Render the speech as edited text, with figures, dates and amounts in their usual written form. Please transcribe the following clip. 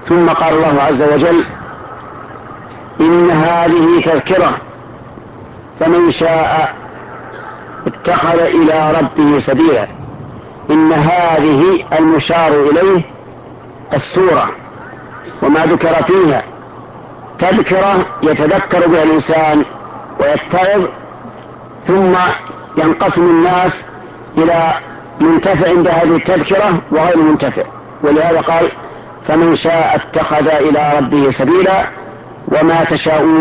ثم قال الله عز وجل: إن هذه تذكرة فمن شاء اتخذ إلى ربه سبيلا. إن هذه المشار إليه السورة وما ذكر فيها تذكرة يتذكر بها الإنسان ويتعظ، ثم ينقسم الناس إلى منتفع بهذه التذكرة وغير منتفع. ولهذا قال: فمن شاء اتخذ إلى ربه سبيلا وما تشاءون